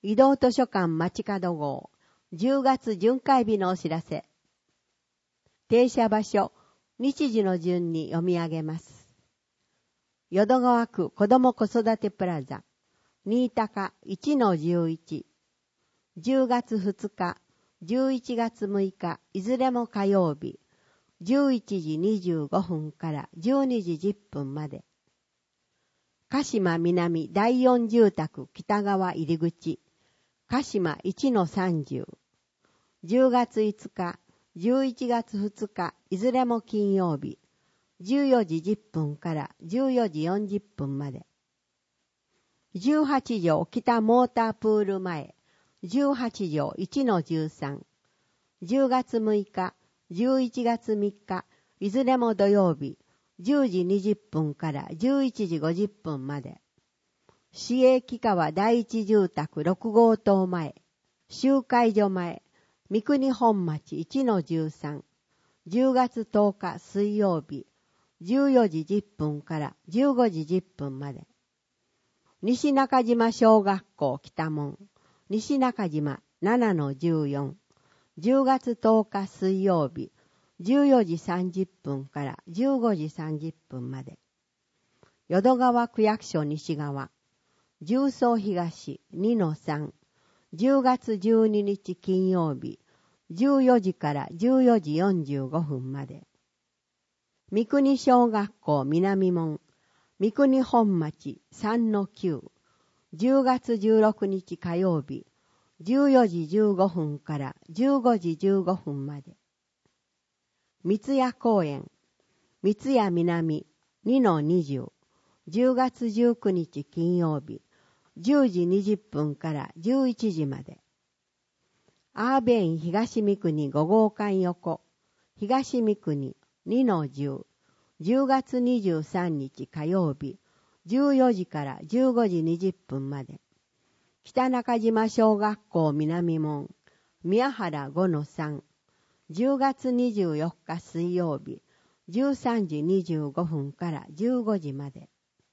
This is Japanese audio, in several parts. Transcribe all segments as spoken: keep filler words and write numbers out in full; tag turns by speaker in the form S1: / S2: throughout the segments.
S1: 移動図書館街角号じゅうがつ巡回日のお知らせ。停車場所、日時の順に読み上げます。淀川区子ども子育てプラザ、新高 いちのじゅういち、じゅうがつふつか、じゅういちがつむいか、いずれも火曜日、じゅういちじにじゅうごふんからじゅうにじじゅっぷんまで。鹿島南だいよん住宅北側入り口、鹿島 いちのさんじゅう、じゅうがついつか、じゅういちがつふつか、いずれも金曜日、じゅうよじじゅっぷんからじゅうよじよんじゅっぷんまで。じゅうはちじょう北モータープール前、じゅうはちじょう いちのじゅうさん、じゅうがつむいか、じゅういちがつみっか、いずれも土曜日、じゅうじにじゅっぷんからじゅういちじごじゅっぷんまで。市営木川第一住宅ろくごうとう前、集会所前、三国本町 いちのじゅうさん、じゅうがつとおか水曜日、じゅうよじじゅっぷんからじゅうごじじゅっぷんまで。西中島小学校北門、西中島ななのじゅうよん、じゅうがつとおか水曜日、じゅうよじさんじゅっぷんからじゅうごじさんじゅっぷんまで。淀川区役所西側、十三東 にのさん、じゅうがつじゅうににち金曜日、じゅうよじからじゅうよじよんじゅうごふんまで。三国小学校南門、三国本町 さんのきゅう、じゅうがつじゅうろくにち火曜日、じゅうよじじゅうごふんからじゅうごじじゅうごふんまで。三ツ谷公園、三ツ谷南 にのにじゅう、じゅうがつじゅうくにち金曜日、じゅうじにじゅっぷんからじゅういちじまで。アーベイン東三国ごごうかん横、東三国 にのじゅう、じゅうがつにじゅうさんにち火曜日、じゅうよじからじゅうごじにじゅっぷんまで。北中島小学校南門、宮原 ごのさん、じゅうがつにじゅうよっか水曜日、じゅうさんじにじゅうごふんからじゅうごじまで。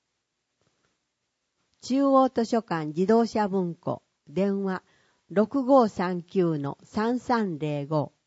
S1: 中央図書館自動車文庫、電話 ろくごーさんきゅうのさんさんぜろご。